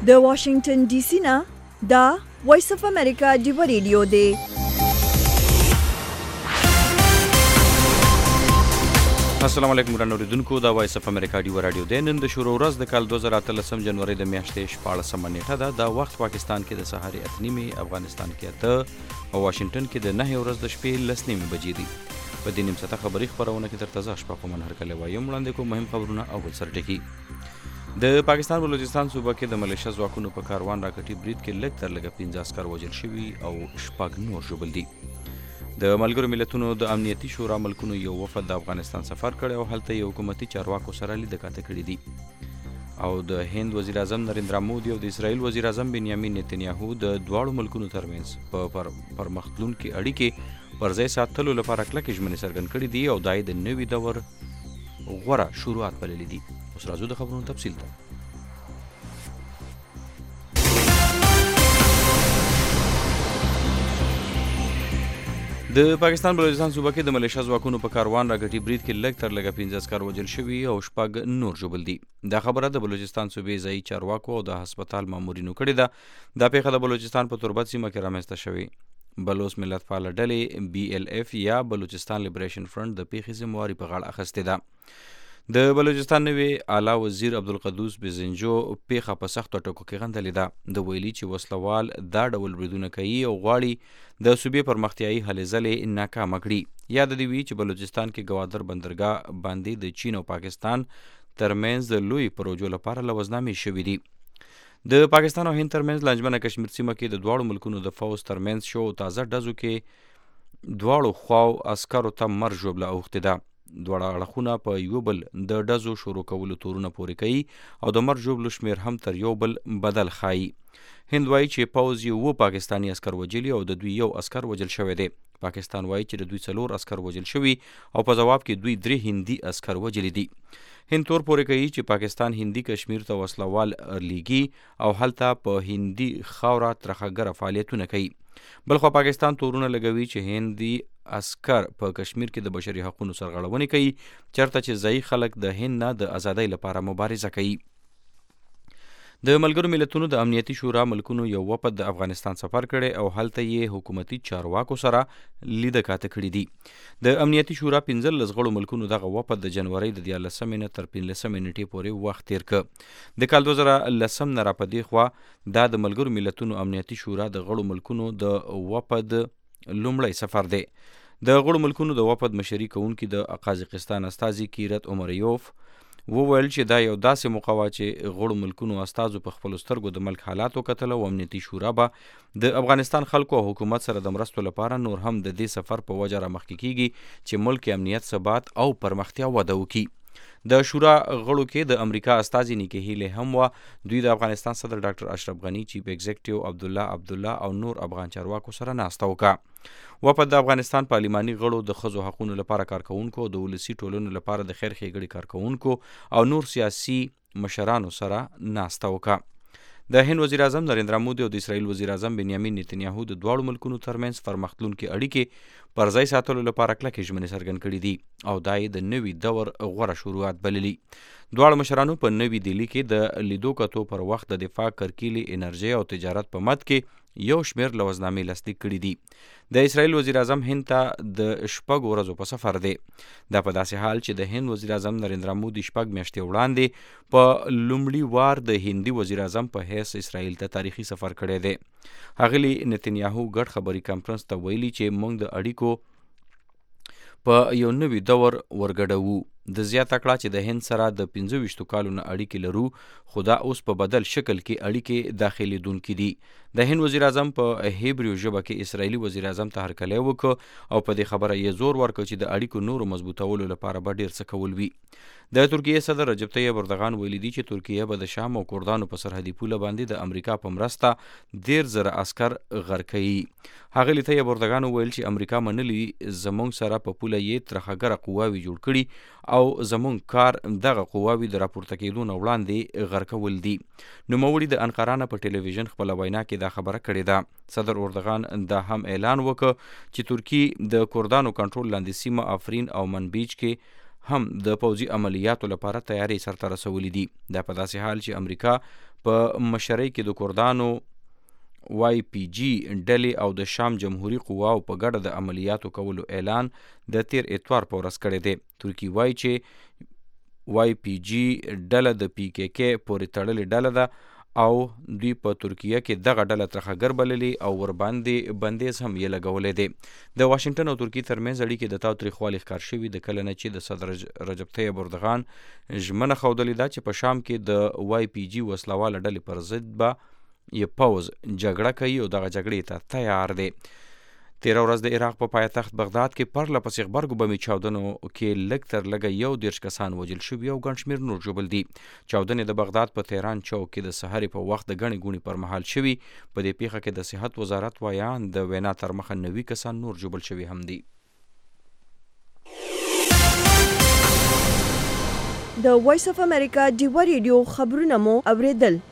د واشنگټن ډي سي نه دا وایس اف امریکا ډیو ریډیو دی. السلام علیکم ګران اوریدونکو، دا وایس اف امریکا ډیو رادیو دی. نن د شروع ورځ د کال 2013 جنوري د میاشتې 14 نیټه ده. دا وخت پاکستان کې د سهار 8:30، افغانستان کې 8 او واشنگټن کې د 9 ورځ د شپې 10:30 بجې دي. په دې نیم ساعته خبري خبرونه کې تر تازه شپه کوم هرکله وایم وړاندې کوم مهم خبرونه او سرټکی. د پاکستان بلوچستان صوبه کې د ملیشیا ځواکونو په کاروان راکټي برید کې لږ تر لږه 15 عسکر وژل شوي او 6 نور ژوبل دي. د ملګرو ملتونو د امنیتي شورا ملکونو یو وفد د افغانستان سفر کړی او هلته یو حکومتي چارواکو سره لیدکاته کړي دي. او د هند وزیر اعظم نریندرا مودي او د اسرائیل وزیر اعظم بنیامین نتنیاهو د دواړو ملکونو ترمنځ په پرمختلونکي اړیکې پر ځای ساتلو لپاره کلکې ژمنې څرګند کړي دي او دا یې د نوي دور غوره شروعات بللي دي. اوس راځو د خبرونو تفصیل ته. د پاکستان بلوچستان صوبه کې د ملیشیا ځواکونو په کاروان راکټي برید کې لږ تر لږه 15 عسکر وژل شوي او 6 نور ژوبل دي. دا خبره د بلوچستان صوبې ځایي چارواکو او د هسپتال مامورینو کړې ده. دا پیښه د بلوچستان په تربت سیمه کې رامنځته شوې. بلوچ ملت پاله ډلې BLF یا بلوچستان لیبریشن فرنٹ د پیښې ذمہواري په غاړه اخیستې ده. د بلوچستان نوي اعلی وزیر عبدالقدوس بزنجو پیښه په سختو ټکو کې غندلې ده. د ویلي چې وسلوال دا ډول بریدونه کوي او غواړي د صوبې پرمختیایي هلې ځلې ناکامه کړي. یاد دې وي چې بلوچستان کې ګوادر بندرګاه باندې د چین او پاکستان ترمنځ د لوی پروژو لپاره لوزنامې شوي دي. د پاکستان او هند ترمنځ لانجمنه کشمیر سیمه کې د دواړو ملکونو د فوز ترمنځ شو تازه ډزو کې دواړو خواو عسکرو ته مر ژوبله اوښتې ده. دواړه اړخونه په یو بل د ډزو شروع کولو تورونه پورې کوي او د مر ژوبلو شمیر هم تر یو بل بدل ښایي. هند وایي چې پوځ یې 7 پاکستاني عسکر وژلي او د دوی یو عسکر وژل شوی دی. پاکستان وایي چې د دوی 4 عسکر وژل شوي او په ځواب کې دوی 3 هندي عسکر وژلي دي. هند تور پورې کوي چې پاکستان هندي کشمیر ته وسلوال لیږي او هلته په هندي خاوره ترخهګره فعالیتونه کوي. بلخوا پاکستان تورونه لګوي چې هندي عسکر په کشمیر کې د بشري حقوقو سرغړونې کوي، چرته چې ځایي خلک د هند نه د ازادۍ لپاره مبارزه کوي. د ملګرو ملتونو د امنیتي شورا ملکونو یو وفد د افغانستان سفر کړی او هلته یې حکومتي چارواکو سره لیدکاته کړي دي. د امنیتي شورا 15 غړو ملکونو دغه وفد د جنوري د 14 نه تر 15 نیټې پورې وخت تیر کړ. د کال 2010 نه را پدې خوا دا د ملګرو ملتونو امنیتي شورا د غړو ملکونو د وفد لومړی سفر دی. د غړو ملکونو د وفد مشري کوونکي د قازقستان استازي کیرت عمریوف وویل چې دا یو داسې موقع وه چې غړو ملکونو استازو په خپلو سترګو د ملک حالات وکتل او امنیتي شورا به د افغانستان خلکو او حکومت سره د مرستو لپاره نور هم د دې سفر په وجه رامخکې کیږي چې ملک امنیت، ثبات او پرمختیا وده وکړي. د شورا غړو کې د امریکا استازي نیکی هیلی هم وه. دوی د افغانستان صدر ډاکټر اشرف غني، چیف ایگزیکټیو عبدالله او نور افغان چارواکو سره ناسته وکړه. وفد د افغانستان پارلماني غړو، د ښځو حقوقو لپاره کارکوونکو، د ولسي ټولنو لپاره د خیر ښېګړې کارکوونکو او نور سیاسي مشرانو سره ناسته وکړه. د هند وزیر اعظم نریندرا مودي او د اسرائیل وزیر اعظم بنیامین نتنیاهو د دواړو ملکونو ترمنځ پرمختلونکي اړیکې پر ځای ساتلو لپاره کلکې ژمنې څرګند کړي دي او دا یې د نوي دور غوره شروعات بللي. دواړو مشرانو په نوي دهلي کې د لیدو کتو پر وخت د دفاع، کرکیلې، انرژۍ او تجارت په مد کې یو شمېر لوزنامې لاسلیک کړي دي. د اسرائیل وزیر اعظم هند ته د 6 ورځو په سفر دی. دا په داسې حال چې د هند وزیر اعظم نریندرا مودي 6 میاشتې وړاندې په لومړي وار د هندي وزیر اعظم په حیث اسرائیل ته تاریخي سفر کړی دی. ښاغلي نتنیاهو ګډ خبري کانفرنس ته ویلي چې موږ د اړیکو په یو نوي دور ورګډوو. د زیاته کړه چې د هند سره د 25 کالو نه اړیکې لرو، خو دا اوس په بدل شکل کې اړیکې داخلېدونکي دي. د هند وزیر اعظم په هیبریو ژبه کې اسرائیلي وزیر اعظم ته هرکلی وکړ او په دې خبره یې زور ورکړ چې د اړیکو نورو مضبوطولو لپاره به ډېر څه کول وي. د ترکیې صدر رجب طیب اردغان ویلي دي چې ترکیه به د شام او کردانو په سرحدي پوله باندې د امریکا په مرسته 10,000 عسکر غر کوي. ښاغلي طیب اردغان وویل چې امریکا منلي زموږ سره په پوله یې ترخهګره قواوې جوړ کړي او زموږ کار دغه قواوې د راپورته کېدو نه وړاندې غر کول دي. نوموړي د انقره نه په ټلویزیون خپله وینا کې دا خبره کړې ده. صدر اردغان دا هم اعلان وکړ چې ترکیه د کردانو کنټرول لاندې سیمه آفرین او منبیج کې هم د پوځي عملیاتو لپاره تیاری سرته رسولي دي. دا په داسې حال چې امریکا په مشرۍ کې د کردانو YPG ډلې او د شام جمهوري قواو په ګډه د عملیاتو کولو اعلان د تیر اتوار په ورځ کړی دی. ترکي وایي چې YPG ډله د PKK پورې تړلې ډله ده او دوی په ترکیه کې دغه ډله ترخګر بللي او ورباندې بندیز هم یې لګولی دی. د واشنګټن او ترکیې ترمنځ اړیکې د تاوتریخوالي ښکار شوي د کله نه چې د صدر رجب طیب اردغان ژمنه ښودلې ده چې په شام کې د YPG وسلواله ډلې پر ضد به یې پوځ جګړه کوي او دغه جګړې ته تیار دی. تیره ورځ د عراق په پایتخت بغداد کې پرله پسې غبرګو بمي چاودنو کې لږ تر لږه 11 کسان وژل شوي او ګڼ شمېر نور ژوبل دي. چاودنې د بغداد په تهران چوک کې د سحرې په وخت د ګڼې ګوڼې پر مهال شوي. په دې پیښه کې د صحت وزارت وایان د وینا تر مخه 90 کسان نور ژوبل شوي هم دي. د وایس اف امریکا ډیوه ریډیو خبرونه مو اوریدل.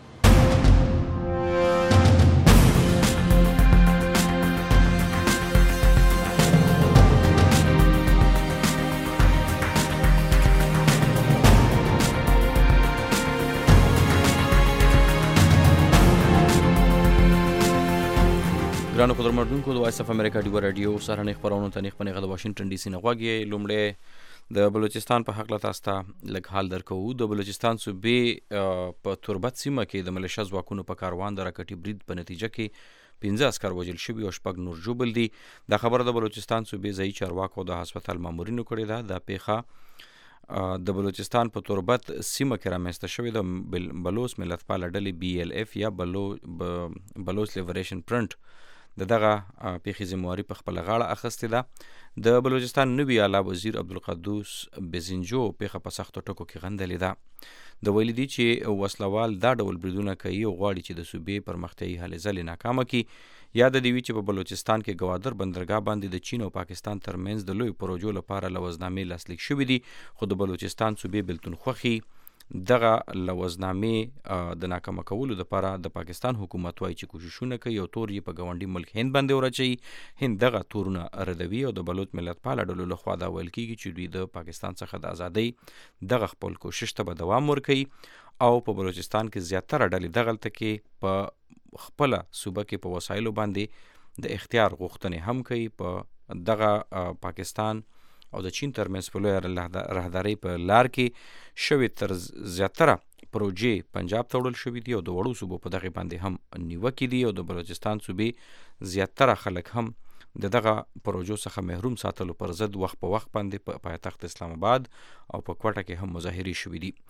ګرانو قدرمنونکو د وایس اف امریکا ډیوه راډیو سهارنۍ خپرونو ته نیغ په نیغه د واشنګټن DC نه غوږ یې. لومړی د بلوچستان په هکله تاسو ته لږ حال درکوو. د بلوچستان صوبې په تربت سیمه کې د ملیشه ځواکونو په کاروان د راکټي برید په نتیجه کې 15 عسکر وژل شوي او 6 نور ژوبل دي. دا خبره د بلوچستان صوبې ځایي چارواکو د هسپتال مامورینو کړې ده. دا پیښه د بلوچستان په تربت سیمه کې رامنځته شوې د بلوچ ملتپاله ډلې BLF یا بلوچ لیبریشن فرنټ د دغه پیښې ذمهواري په خپله غاړه اخیستې ده. د بلوچستان نوي اعلی وزیر عبدالقدوس بزنجو پیښه په سختو ټکو کې غندلې ده. د ویلي دي چې وسلوال دا ډول بریدونه کوي او غواړي چې د صوبې پرمختیایي هلې ځلې ناکامه کړي. یاد دې وي چې په بلوچستان کې ګوادر بندرګاه باندې د چین او پاکستان ترمنځ د لوی پروژو لپاره لوزنامې لاسلیک شوي دي، خو د بلوچستان صوبې بلتون خوښي دغه لوزنامې د ناکامه کولو لپاره د پاکستان حکومت وایي چې کوششونه کوي او تور یې په ګاونډي ملک هند باندې ورچوي. هند دغه تورونه ردوي او د بلوچ ملتپاله ډلو لخوا دا ویل کېږي چې دوی د پاکستان څخه د ازادۍ دغه خپل کوشش ته به دوام ورکوي او په بلوچستان کې زیاتره ډلې دغلته کې په خپله صوبه کې په وسایلو باندې د اختیار غوښتنې هم کوي. په دغه پاکستان او د چین ترمنځ په لویه راهدارۍ په لار کې شوي تر زیاتره پروژې پنجاب ته وړل شوي دي او د وړو صوبو په دغې باندې هم نیوکې دي او د بلوچستان صوبې زیاتره خلک هم د دغه پروژو څخه محروم ساتلو پر ضد وخت په وخت باندې په پایتخت اسلام آباد او په کوټه کې هم مظاهرې شوي دي.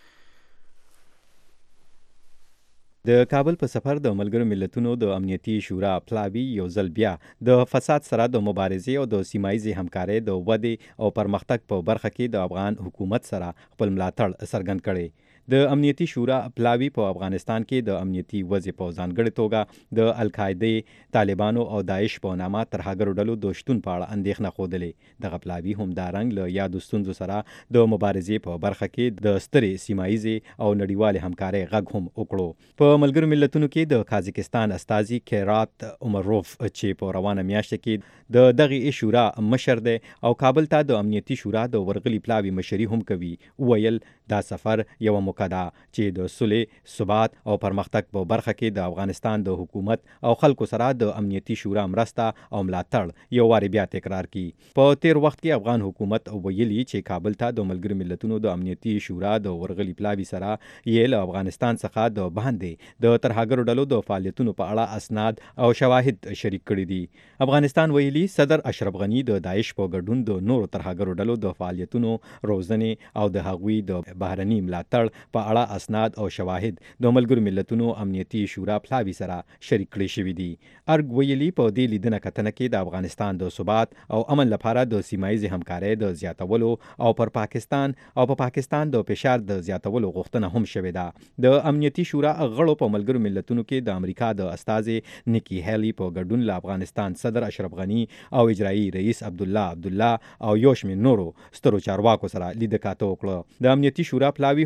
د کابل په سفر د ملګرو ملتونو د امنیتي شورا پلاوي یو ځل بیا د فساد سره د مبارزې او د سیمایي همکارۍ د ودې او پرمختګ په برخه کې د افغان حکومت سره خپل ملاتړ څرګند کړی. د امنیتي شورا پلاوي په افغانستان کې د امنیتي وضع په ځانګړې توګه د القاعده، طالبانو او داعش په نامه ترهګرو ډلو د شتون په اړه اندېښنه ښودلې. دغه پلاوي همدارنګ له یادو ستونزو سره د مبارزې په برخه کې د سترې سیمایي او نړیوالې همکارۍ غږ هم وکړو. په ملګرو ملتونو کې د قازقستان استازي کیرات عمروف چې په روانه میاشت کې د دغه شورا مشر دی او کابل ته د امنیتي شورا د ورغلي پلاوي مشري هم کوي، ویل دا سفر یو موقع ده چې د صلح، ثبات او پرمختګ په برخه کې د افغانستان د حکومت او خلکو سره د امنیتي شورا مرسته او ملاتړ یو واري بیا تکرار کړي. په تیر وخت کې افغان حکومت ویلي چې کابل ته د ملګرو ملتونو د امنیتي شورا د ورغلي پلاوي سره یې له افغانستان څخه د باندې د ترهګرو ډلو د فعالیتونو په اړه اسناد او شواهد شریک کړي دي. افغانستان ویلي صدر اشرف غنی د داعش په ګډون د نورو ترهګرو ډلو د فعالیتونو روزنې او د هغوی د بهرني ملاتړ په اړه اسناد او شواهد د ملګرو ملتونو امنیتي شورا پلاوي سره شریک کړي شوي دي. ارګ ویلي په دې لیدنه کتنه کې د افغانستان د ثبات او امن لپاره د سیمایي همکارۍ د زیاتولو او پر پاکستان د فشار د زیاتولو غوښتنه هم شوې ده. د امنیتي شورا غړو په ملګرو ملتونو کې د امریکا د استازي نیکی هیلی په ګډون له افغانستان صدر اشرف غنی او اجرایی رئیس عبدالله او یو شمېر نورو سترو چارواکو سره لیدکاته وکړه. د امنیتي شورا پلاوي همدارنګ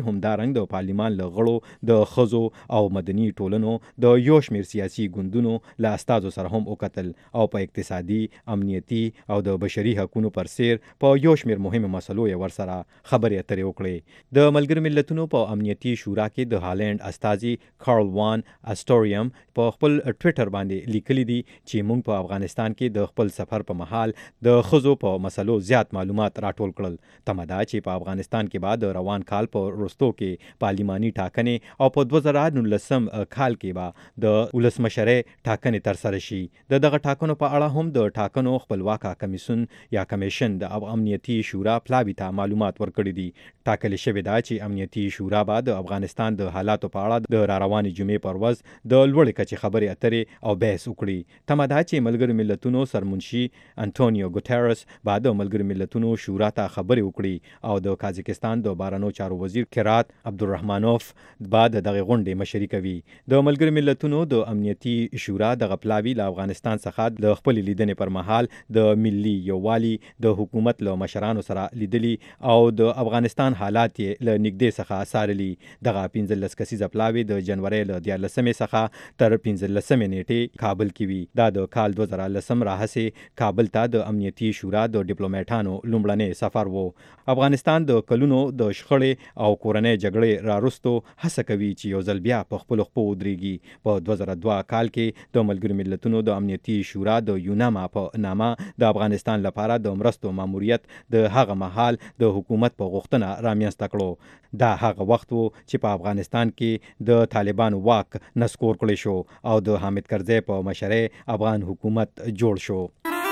ترڅنګ د پارلیمان له غړو د ښځو او مدني ټولنو د یو شمېر سیاسي ګوندونو له استازو سره هم وکتل او په اقتصادي، امنیتي او د بشري حقوقو پر سیر په یو شمېر مهمه مسلو یې ورسره خبرې اترې وکړې. د ملګرو ملتونو په امنیتي شورا کې د هالند استازي کارل وان اسټوریم په خپل ټویټر باندې لیکلي دي چې موږ په افغانستان کې د خپل سفر په مهال د ښځو په مسلو زیات معلومات راټول کړل. تمه ده چې په افغانستان کې به د روان کال په وروستو کې پارلیماني ټاکنې او په 2019 کال کې به د ولسمشرۍ ټاکنې ترسره شي. د دغه ټاکنو په اړه هم د ټاکنو خپلواکه کمیسیون یا کمیشن د امنیتي شورا پلاوي ته معلومات ورکړي دي. ټاکل شوې ده چې امنیتي شورا به د افغانستان د حالاتو په اړه د راروانې جمعې پر ورځ د لوړې کچې خبرې اترې او بحث وکړي. تمه ده چې ملګرو ملتونو سرمنشي انټونیو ګوتيرس بعد ملګرو ملتونو شورا ته خبرې وکړي او د قازقستان د بهرنیو چارو وزیر کرات عبدالرحمانوف بعد دغه غونډې مشري کوي. د ملګرو ملتونو د امنیتي شورا د غپلاوی له افغانستان څخه د خپل لیدنې پر مهال د ملي یووالي د حکومت له مشرانو سره لیدلي او د افغانستان حالات یې له نږدې څخه څارلي. دغه 15 کسیزه پلاوی د جنوري له 14 څخه تر 15 نیټې کابل کې وي. دا د کال 2010 راهیسې کابل ته د امنیتي شورا د ډیپلوماټانو لومړنی سفر وو. افغانستان د کلونو د شخړې او کورنۍ جګړې راوروسته هڅه کوي چې یو ځل بیا په خپل خپو ودرېږي. په 2002 کال کې د ملګرو ملتونو د امنیتي شورا د یوناما په نامه د افغانستان لپاره د مرستو ماموریت د هغه مهال د حکومت په غوښتنه رامنځته کړو. دا هغه وخت وو چې په افغانستان کې د طالبانو واک نسکور کړی شو او د حامد کرزي په مشرۍ افغان حکومت جوړ شو.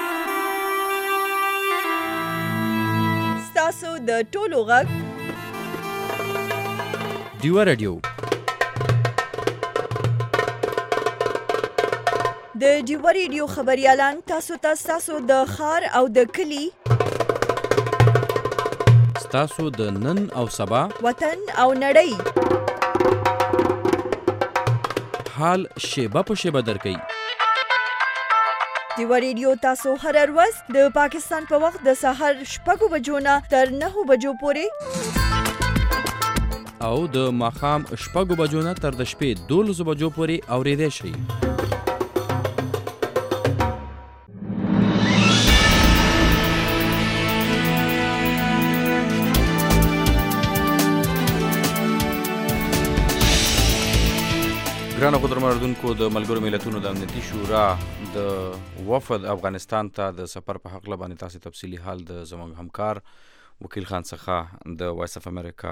ستاسو د ټولو غږ ډیوه رادیو. د ډیوه رادیو خبريالان تاسو ته ستاسو د ښار او د کلي، ستاسو د نن او سبا، وطن او نړۍ حال شیبه په شیبه درکوي. ډیوه رادیو تاسو هر ورځ د پاکستان په وخت د سهار 6 بجو نه تر 9 بجو پورې او د ماښام 6 بجو نه تر د شپې 12 بجو پورې اورېدای شئ. ګرانو قدرمنو د ملګرو ملتونو د امنیتي شورا د وفد افغانستان ته د سفر په حق باندې تاسو تفصیلی حال د زموږ همکار وکیل خان څخه د وایس اف امریکا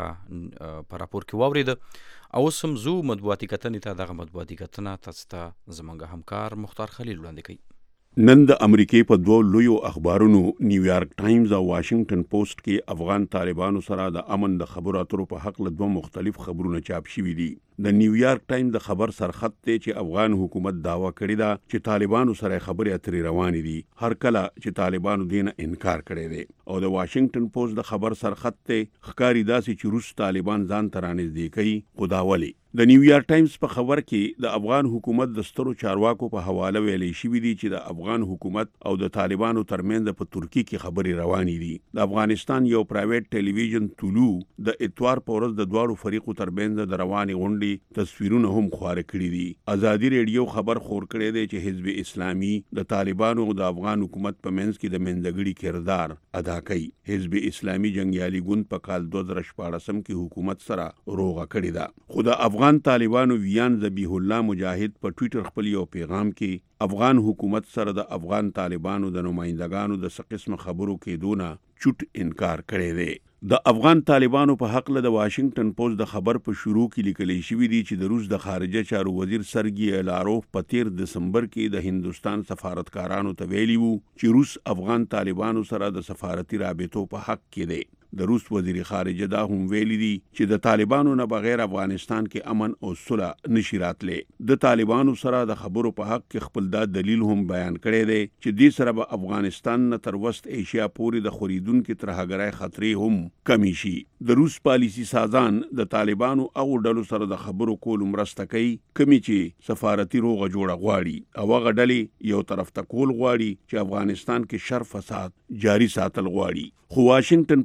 په راپور کې واورید. او سم زو مطبوعاتي کتنې ته دغه مطبوعاتي کتنه تاسو ته زموږ همکار مختار خلیل وړاندې کوي. نن د امریکای په دوه لویو اخبارونو نیویارک ټایمز او واشنگټن پوسټ کې افغان طالبانو سره د امن د خبرو اترو په حق له دوه مختلف خبرونه چاپ شوي دي. د نیویارک ټایمز د خبر سرخط دی چې افغان حکومت داوا کړی دا چې طالبانو سره خبرې اترې روانې دي، هر کله چې طالبانو دینه انکار کړی دی. او د واشنگټن پوسټ د خبر سرخط دی ښکاری داسې چې روس طالبان ځان ته رانږدې کوي، خو دا ولې؟ د نیویارک ټایمز په خبر کې د افغان حکومت د سترو چارواکو په حواله ویلي شوي دي چې د افغان حکومت او د طالبانو ترمنځ په ترکیه کې خبرې روانې دي. د افغانستان یو پرایویټ ټلویزیون طلوع د اتوار په ورځ د دواړو فریقو ترمنځ د روانې غونډې تصویرونه هم خواره کړي دي. ازادي ریډیو خبر خور کړی دی چې حزب اسلامي د طالبانو او د افغان حکومت په منځ کې د منځګړي کردار ادا کوي. حزب اسلامي جنگیالي ګوند په کال 2014 کې حکومت سره روغه کړې ده. خو د افغان طالبانو ویان ذبیح الله مجاهد په ټویټر خپل یو پیغام کې افغان حکومت سره د افغان طالبانو د نمائندګانو د څه قسم خبرو کېدونه چوټ انکار کړی دی. د افغان طالبانو په حق له د واشنگټن پوسټ د خبر په شروع کې لیکل شوی دی چې د روس د خارجه چارو وزیر سرګي لاروف په 13 دسمبر کې د هندستان سفارتکارانو ته ویلي وو چې روس افغان طالبانو سره د سفارتي رابطو په حق کې دی. د روس وزیر خارجه دا هم ویلي دي چې د طالبانو نه بغیر افغانستان کې امن او صلح نشي راتلی. د طالبانو سره د خبرو په حق کې خپل دا دلیل هم بیان کړی دی چې دې سره به افغانستان نه تر وست ایشیا پورې د خوریدونکو ترهګرۍ خطرې هم کمی شي. د روس پالیسی سازان د طالبانو او ډلو سره د خبرو کولو مرسته کوي، کمی چې سفارتي روغه جوړه غواړي او هغه ډلې یو طرف ته کول غواړي چې افغانستان کې شر فساد جاری ساتل غواړي. خو واشنگټن پوسټ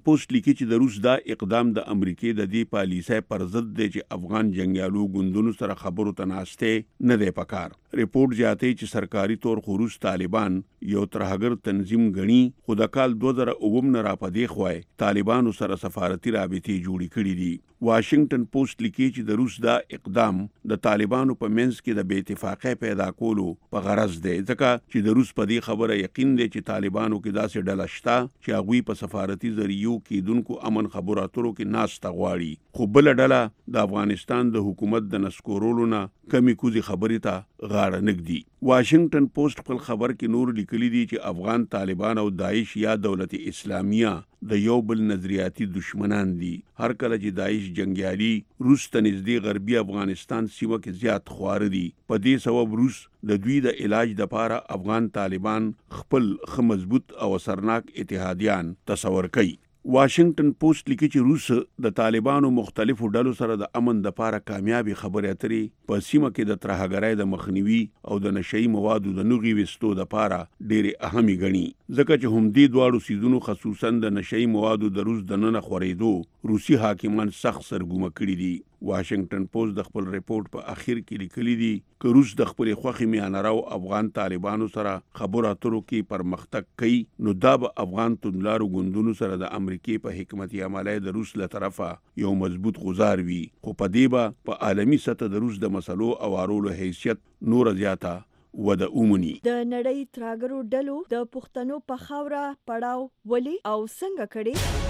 لیکي چې د روس دا اقدام د امریکای د دې پالیسۍ پر ضد دی چې افغان جنگیالو ګوندونو سره خبرو ته ناشته نه دی پکار. ریپورت زیاتوي چې سرکاري تور خو روس طالبان یو ترهګر تنظیم غني، خو د کال 2009 نه را پدې خوای طالبانو سره سفارتي رابطې جوړې کړې دي. واشنگټن پوسټ لیکي چې د روس دا اقدام د طالبانو په منځ کې د بې اتفاقۍ پیدا کولو په غرض دی، ځکه چې د روس په دې خبره یقین دی چې طالبانو کې داسې ډله شته چې هغوی په سفارتي ذریعو کېدونکو امن خبرو اترو کې ناسته غواړي، خو بله ډله د افغانستان د حکومت د نسکورولو نه کمی کوزي خبرې ته غاړه نږدي. واشنگټن پوسټ خپل خبر کې نور لیکلي دي چې افغان طالبان او داعش یا دولت اسلامیه د یو بل نظریاتي دشمنان دي. هر کله چې داعش جنگیالي روس ته نږدې غربي افغانستان سیمه کې زیات خوار دي، په دې سبب روس د دوی د علاج لپاره افغان طالبان خپل مضبوط او اثرناک اتحادیان تصور کوي. واشنگټن پوسټ لیکي چې روس د طالبانو مختلفو ډلو سره د امن لپاره کامیابی خبرې اترې په سیمه کې د ترهګرۍ د مخنیوي او د نشئی موادو د نوغي وستو لپاره ډېرې اهمي ګڼي، ځکه چې هم دې دواړو سیزونو خصوصا د نشئی موادو د روس د ننه خورېدو روسي حاکمان سخت سرګومه کړي دي. واشنگټن پوسټ د خپل ریپورت په اخر کې لیکلي دي چې روس د خپل خوخي میانراو افغان طالبانو سره خبرو اترو کې پرمختګ کوي، نو دا به افغان توندلارو ګوندونو سره د امریکای په حکمت عملای د روس له طرفه یو مضبوط گزار وي، خو په دې به په عالمي سطح د روس د مسلو اوارولو حیثیت نور زیاته وده اومني. د نړۍ ترهګرو ډلو د پښتنو په خاوره پړاو ولي او څنګه کړي؟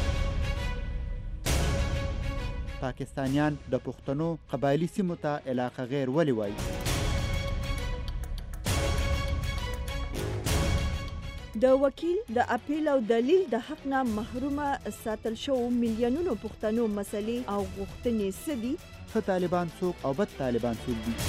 پاکستانیان د پښتنو قبایلی سیمو ته علاقه غیر ولی وایي؟ د وکیل د اپیل او دلیل د حق نه محرومه ساتل شو میلیونونو پښتنو مسلې او غوښتنې څه دي؟ ښه طالبان څوک او بد طالبان څوک دي؟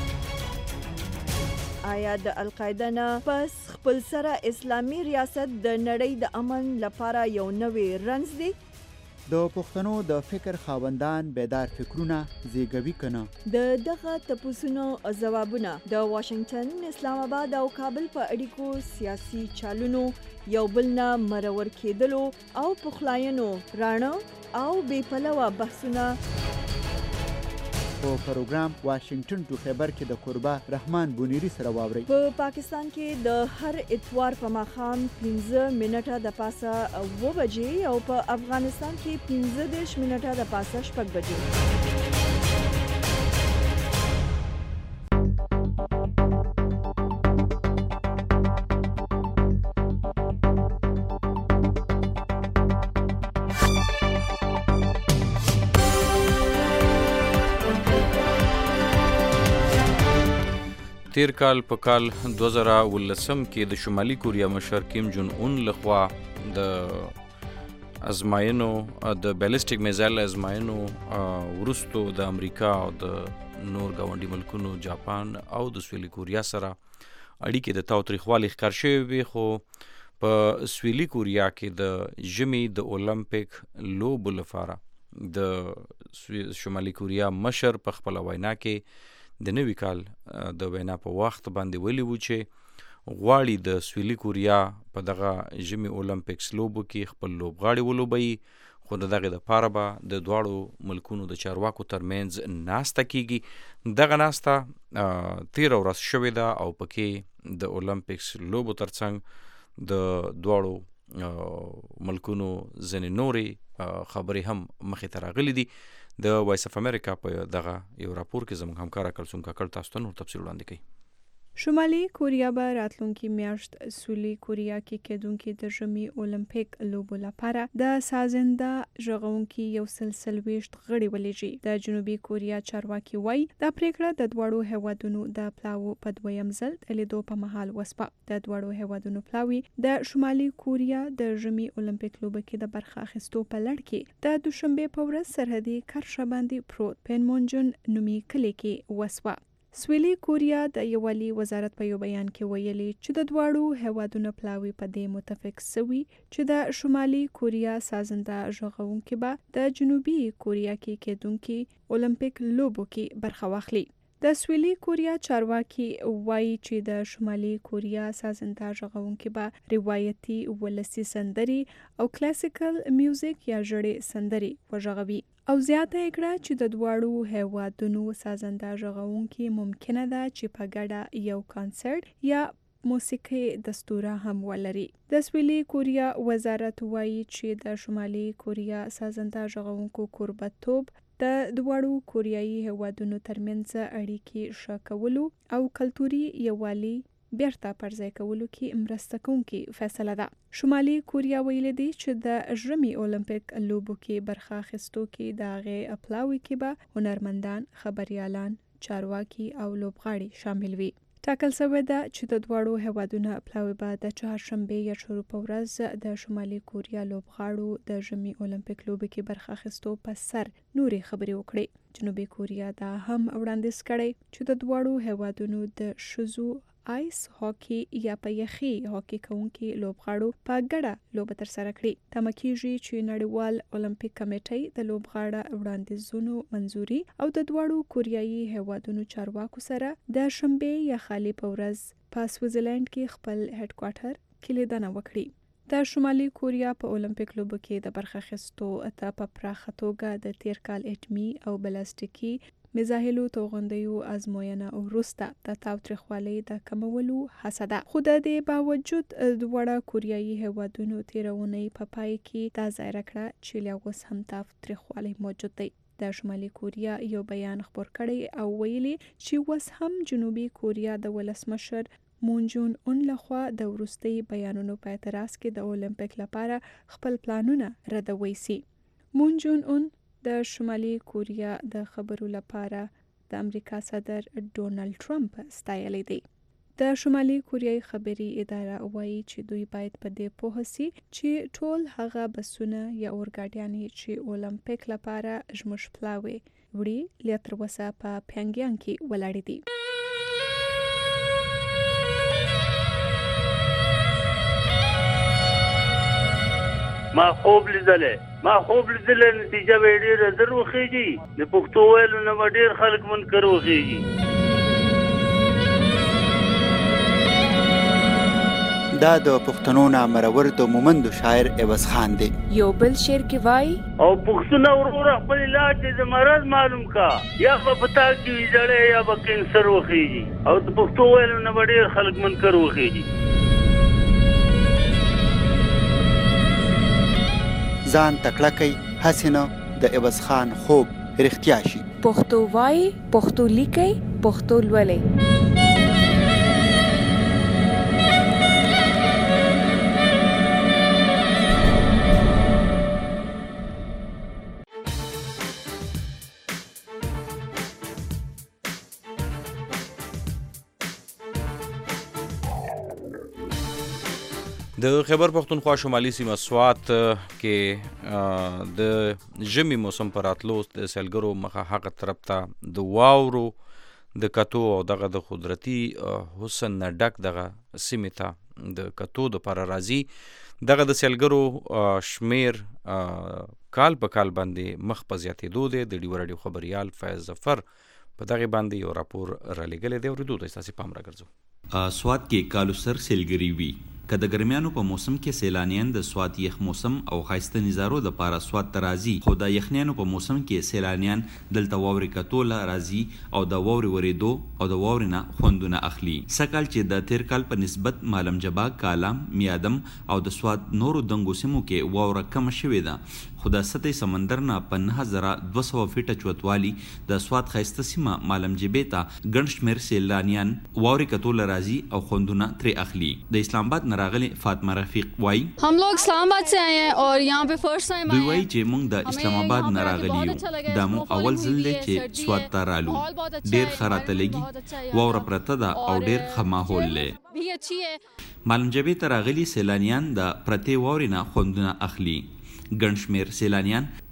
آیا د القاعده نه پس خپل سره اسلامي ریاست د نړۍ د امن لپاره یو نوې رنځ دی؟ د پښتنو د فکر خاوندان بیدار فکرونه زیږوي کنه؟ د دغه تپوسونو ځوابونه د واشنگټن، اسلام آباد او کابل په اړیکو سیاسي چالونو یو بل نه مرور کېدلو او پخلاینو راڼه او بې پلوه بحثونه په پروګرام واشنگټن ټو خیبر کې د قربا رحمان بونیری سره واوري. په پاکستان کې د هر اتوار په ماښام 15 منټه د پاسه 9 بجې او په افغانستان کې 15 منټه د پاسه 6 بجې. تیر کال په کال 2019 کې د شمالي کوریا مشر کیم جون اون لخوا د ازماینو د بیلسټیک میزایل ازماینو ورستو د امریکا او د نور گاونډي ملکونو جاپان او د سویلي کوریا سره اړیکې د تاوتریخوالي ښکار شوې وي، خو په سویلي کوریا کې د ژمي د اولمپیک لوبو لپاره د شمالي کوریا مشر په خپل وینا کې د نوي کال د وینا په وخت باندې ویلي وو چې غواړي د سویلي کوریا په دغه ژمي اولمپیکس لوبو کې خپل لوبغاړي ولوبوي، خو د دغه لپاره به د دواړو ملکونو د چارواکو ترمنځ ناسته کیږي. دغه ناسته 13 ورځ شوې ده او پکې د اولمپیکس لوبو ترڅنګ د دواړو ملکونو ځینې نورې خبرې هم مخې ته راغلي دي. د وایس اف امریکا په دغه یو راپور کې زموږ همکار کلثوم کاکړ تاسو ته نور تفصیل وړاندې کوي. شمالي کوریا به راتلونکي میاشت سویلي کوریا کې کېدونکي د ژمي اولمپیک لوبو لپاره د سازنده ژغورونکي یو سلسلويشت غړي ولېږي. د جنوبي کوریا چارواکي وایي دا پریکړه د دواړو هیوادونو د پلاوو په دویم ځل د لیدو په مهال وسپه. د دواړو هیوادونو پلاوي د شمالي کوریا د ژمي اولمپیک لوبو کې د برخه اخیستو په لړ کې د دوشنبه په ورځ سرحدي کرښه باندې پروت پینمونجن نومي کلی کې وسپه. سویلي کوریا د یووالي وزارت په یو بیان کې ویلي چې د دواړو هیوادونو پلاوي په دې متفق سوي چې د شمالي کوریا سازنده ژغورونکي به د جنوبي کوریا کې کېدونکي اولمپیک لوبو کې برخه واخلي. د سویلي کوریا چارواکي وایي چې د شمالي کوریا سازنده غږونکي به روایتي ولسي سندري او کلاسیکل میوزیک یا ژړې سندري وغږوي او زیاته یې کړه چې د دواړو هیوادونو سازنده غږونکي ممکنه ده چې په ګډه یو کانسرت یا موسیقي دستوره هم ولري. د سویلي کوریا وزارت وایي چې د شمالي کوریا سازنده غږونکو کوربتوب د دواړو کوریایي هیوادونو ترمنځ اړیکې ښه کولو او کلتوري یووالي بیرته پرځای کولو کې مرسته کوونکې فیصله ده. شمالي کوریا ویلي دی چې د ژمي اولمپیک لوبو کې برخه اخیستو کې د هغې پلاوي کې به هنرمندان، خبریالان، چارواکي او لوبغاړي شامل وي. ټاکل شوې ده چې د دواړو هیوادونو پلاوي به د چهارشنبې یا شروع په ورځ د شمالي کوریا لوبغاړو د ژمي اولمپیک لوبو کې برخه اخیستو په سر نورې خبرې وکړي. جنوبي کوریا دا هم وړاندیز کړی چې د دواړو هیوادونو د ښځو آیس هاکي یا په یخي هاکي کوونکي لوبغاړو په ګډه لوبه ترسره کړي. تمه کیږي چې نړیوال اولمپیک کمیټې د لوبغاړو وړاندیزونو منځوري او د دواړو کوریایي هیوادونو چارواکو سره د شنبې یا خالي په ورځ په سویټزرلند کې خپل هډ کوارټر کې لیدنه وکړي. د شمالي کوریا په اولمپیک لوبو کې د برخه اخیستو ته په پراخه توګه د تیر کال اټمي او بلاستیکي میزایلو توغندیو ازموینه وروسته د تاوتریخوالي د کمولو هڅه ده. خو د دې باوجود دواړه کوریایي هیوادونو تیرونی په پای کې دا ظاهره کړه چې لا اوس هم تاوتریخوالي موجود دی. د شمالي کوریا یو بیان خپور کړی او ویلي چې اوس هم جنوبي کوریا د ولسمشر مون جون اون لخوا د وروستي بیانونو په اعتراض کې د اولمپیک لپاره خپل پلانونه ردوي سي. مون جون اون د شمالي کوریا د خبرو لپاره د امریکا صدر ډونالد ټرمپ ستایلی دی. د شمالي کوریایي خبري اداره وایي چې دوی باید په دې پوه سي چې ټول هغه بسونه یا اورګاډیانې چې اولمپیک لپاره ژموږ پلاوي وړي لا تر اوسه په پیانګیانګ کې ولاړې دي. ما خوب لیدلې نتیجه به ډېره زر وخیږي. د پښتو ویلو نه به ډېر خلک منکر وخیږي. دا د پښتنو نامرور د مومندو شاعر عوض خان دی. یو بل شعر کې وایي او پښتون ورور خپل علاج د مرض معلوم کا یا په پتا کې ویځړې یا په کینسر وخیږي او د پښتو ویلو نه به ډېر خلک منکر وخیږي. ځان تکړه کوي هسې نه د عوض خان خوب رښتیا شي. پښتو وایي، پښتو لیکي، پښتو لولي. د خیبر پختونخوا شمالي سیمه سوات کې د ژمي موسم پر راتلو د سیلګرو مخه هغه طرف ته د واورو د کتو او دغه د قدرتي حسن نه ډک دغه سیمې ته د کتو د پر راځي. دغه د سیلګرو شمیر کال په کال باندې مخ په زیاتېدو دی. د ډیو راډیو خبريال فیض ظفر په دغه باندې یو راپور را لېږلی دی. ورېدو ته ستاسې پام راګرځو. سوات کې کالو سر سیلګري وي. که د ګرمیانو په موسم کې سیلانیان د سوات یخ موسم او ښایسته نظارو د پاره سوات ته راځي، خو د یخنیانو په موسم کې سیلانیان دلته واورې کتو له راځي او د واورې ورېدو او د واورې نه خوندونه اخلي. سږکال چې د تیر کال په نسبت مالم جبا، کالام، میادم او د سوات نورو دنګو سیمو کې واوره کمه شوې ده، خو د سطحي سمندر نه په 9200 فیټه چوتوالي د سوات ښایسته سیمه مالم جبې ته ګڼ شمېر سیلانیان واورې کتو له راځي او خوندونه ترې اخلي. د اسلام آباد نه راغلي فاطمه رفیق وایي हम लोग इस्लामाबाद से आए हैं और यहाँ पे फर्स्ट टाइम دوی وایي چې موږ د اسلام آباد نه راغلي یو. دا مو اول ځل دی چې سوات ته رالو. ډېر ښه راته لګي، واوره پرته ده او ډېر ښه ماحول دی. مالم جبې ته راغلي سیلانیان د پرتې واورې نه خوندونه اخلي. ګڼ شمېر سیلانیان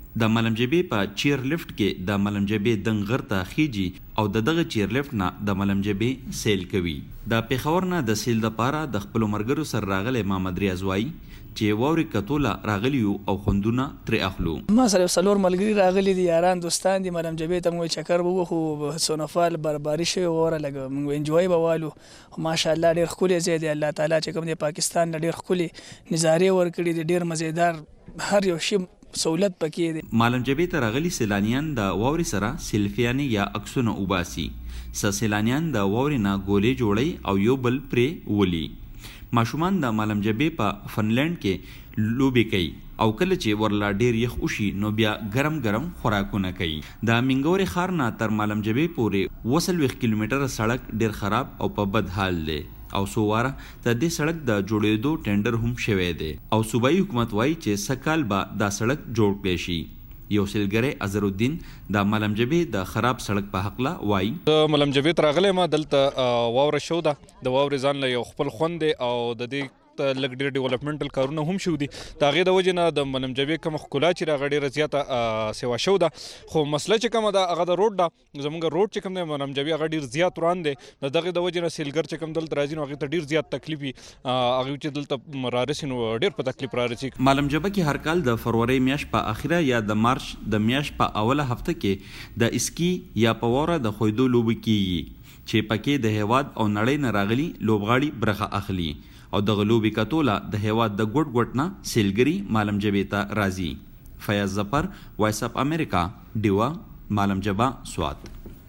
د ملمجبې په چیر لفټ کې د ملمجبې دنګ غرته خيجي او دغه چیر لفټ نه د ملمجبې سیل کوي. د پیښور نه د سیل لپاره د خپل مرګرو سره راغلی محمد ریاض وای چې واوري کتوله راغلی او خوندونه ترې اخلو. ما سره څلور ملګري راغلي دي، یاران دوستان دي. ملمجبې ته موږ چکر به وخو سونفال برباري شوی وره لګ موږ انجوای به والو. ماشاءالله ډېر ښکلی ځای دی. الله تعالی چې کوم دی پاکستان ډېر ښکلي نظارې ورکړي دي، ډېر مزیدار هر یو شی سہولت پکې دي. ملمجبې ته راغلي سیلانیان د واوري سره سیلفیانې یا عکسونه وباسي. سیلانیان د واوري نه ګولې جوړي او یو بل پرې ولي. ماشومان د ملمجبې په فنلند کې لوبې کوي او کله چې ورلا ډیر یخ وشي نو بیا ګرم ګرم خوراکونه کوي. د منګوري ښار نه تر ملمجبې پورې 20 کیلومتره سړک ډیر خراب او په بد حال دی او سوواره د دې سړک د جوړېدو ټینډر هم شوی دی او صوبایي حکومت وایي چې سکهال به دا سړک جوړ کړی شي. یو سیلګری اظهرالدین د ملمجبې د خراب سړک په حقله وایي د ملمجبې ته راغلی ما دلته واوره شو ده د واورې ځان له یو خپل خوند دی او د دې لږ ډېر ډیولپمنټل کارونه هم شو دي. د هغې د وجې نه د ملمجبې کومه ښکلا چې هغه ډېره زیاته سیوا شو ده. خو مسله چې کومه ده هغه د روډ ده. زموږ روډ چې کوم دی ملمجبې هغه ډېر زیات وران دی. د دغې د وجې نه سیلګر چې کوم دلته راځي نو هغې ته ډېر زیات تکلیف وي. هغوی چې دلته رارسي نو ډېر په تکلیف رارسي. ملمجبه کې هر کال د فروری میاشت په اخره یا د مارچ د میاشت په اوله هفته کې د اسکی یا په واوره د خویدو لوبې کیږي چې پکې د هیواد او نړۍ نه راغلي لوبغاړي برخه اخلي او د غلوبي کتوله د هیواد د ګډ ګډ نه سیلګری ملمجبې ته راځي. فیاض ظفر، وایس اپ امریکا، ډیوا، ملمجبه، سوات.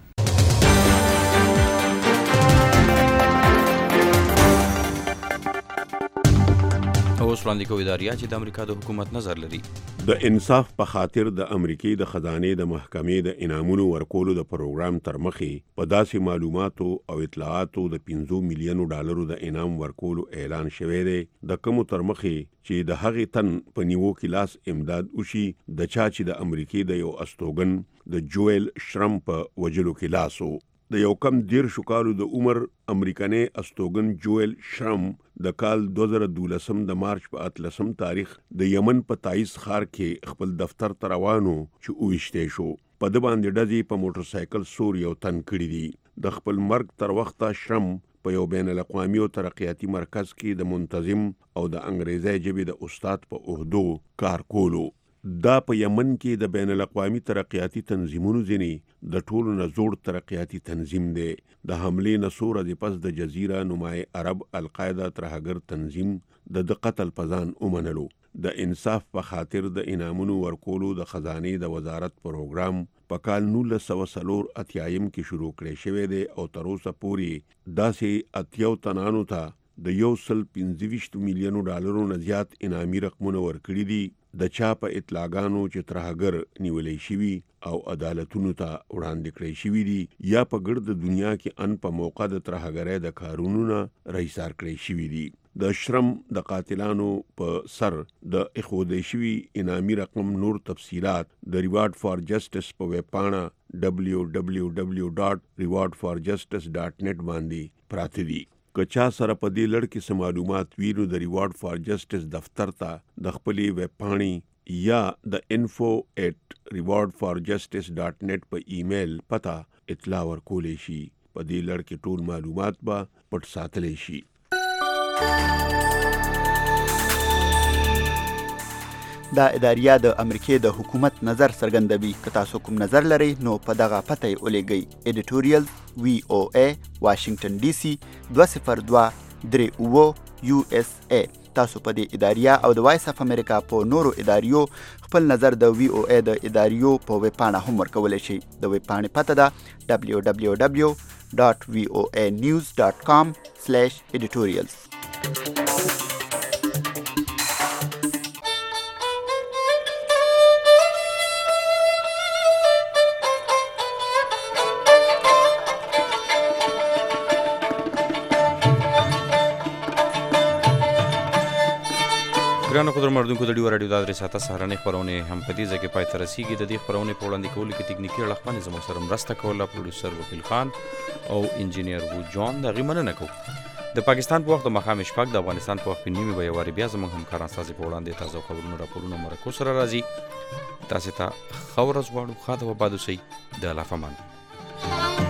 اوس وړاندې کوي اداریا چې د امریکا د حکومت نظر لري. د انصاف په خاطر د امریکای د خزانه د محکمې د انعامونو ورکولو د پروګرام تر مخې په داسې معلوماتو او اطلاعاتو د 5 میلیونو ډالرو د انعام ورکولو اعلان شوی دی. د کوم تر مخې چې د هغې تن په نیو کې لاس امداد وشي د چا چې د امریکای د یو استوګن د جویل شرم په وجلو کې لاسو. د یو کم 13 کالو د عمر امریکاني استوګن جویل شرم د کال 2012 د مارچ په 18 تاریخ د یمن په تایز ښار کې خپل دفتر ته روانو چې وویشتې شو. په د باندې ډزې په موټر سایکل سور یو تن کړي دي. د خپل مرګ تر وخته شرم په یو بین الاقوامي او ترقیاتي مرکز کې د منتظم او د انګریزي ژبې د استاد په عہدو کار کولو. دا په یمن کې د بین الاقوامي ترقیاتي تنظیمونو ځینې د ټولو نه زوړ ترقیاتي تنظیم دی. د حملې نه څو ورځې پس د جزیره نمای عرب القاعده ترهګر تنظیم د قتل په ځان ومنلو. د انصاف په خاطر د انعامونو ورکولو د خزانې د وزارت پروګرام په کال 1984 کې شروع کړی شوی دی او تر اوسه پورې داسې 80 تنانو ته د 125 میلیونو ډالرو نه زیات انعامي رقمونه ورکړي دي. د چا په اطلاعګانو چې ترهګر نیولې شوي او عدالتونو ته وړاندې کړی شوي دي یا په ګرد دنیا کې ان په موقع د ترهګرۍ د کارونو نه رئیسار کړی شوي دي. د شرم د قاتلانو په سر د اخودې شوي انعامي رقم نور تفصیلات د ریوارډ فار جسټس په ویب پاڼه www.rewardforjustice.net باندې پراته دي. که چا سره په دې لړ کې څه معلومات وي نو د ریوارډ فار جسټس دفتر ته د خپلې ویب پاڼې یا د info@rewardforjustice.net په ایمیل پته اطلاع ورکولی شي. په دې لړ کې ټول معلومات به پټ ساتلی شي. دا اداریه د امریکای د حکومت نظر څرګندوي. که تاسو کوم نظر لرئ نو په دغه پته یې ولیږئ. ایډیټوریال VOA واشنگټن DC 20239 USA. تاسو په دې اداریه او د وایس اف امریکا په نورو اداریو خپل نظر د VOA د اداریو په ویب پاڼه هم ورکولی شئ. د ویب پاڼې پته ده www.voanews.com/editorials. ګرانو قدر مردونکو د ډیو رادیو د ادرس اته سهارنۍ خپرونې هم په دې ځای کې پای ته رسیږي. د دې خپرونې په وړاندې کولو کې تکنیکي اړخ باندې زموږ سره مرسته کوله پروډوسر وکیل خان او انجینیر وو جان. د هغې مننه کوو. د پاکستان په وخت د ماښام شپږ د افغانستان په وخت په نیمه به یو وارې بیا زموږ همکاران ستاسې په وړاندې تازه خبرونه راپورونه مرکو سره راځي. تاسې ته ښه ورځ غواړو، ښه د وباد اوسئ. د الله په امان.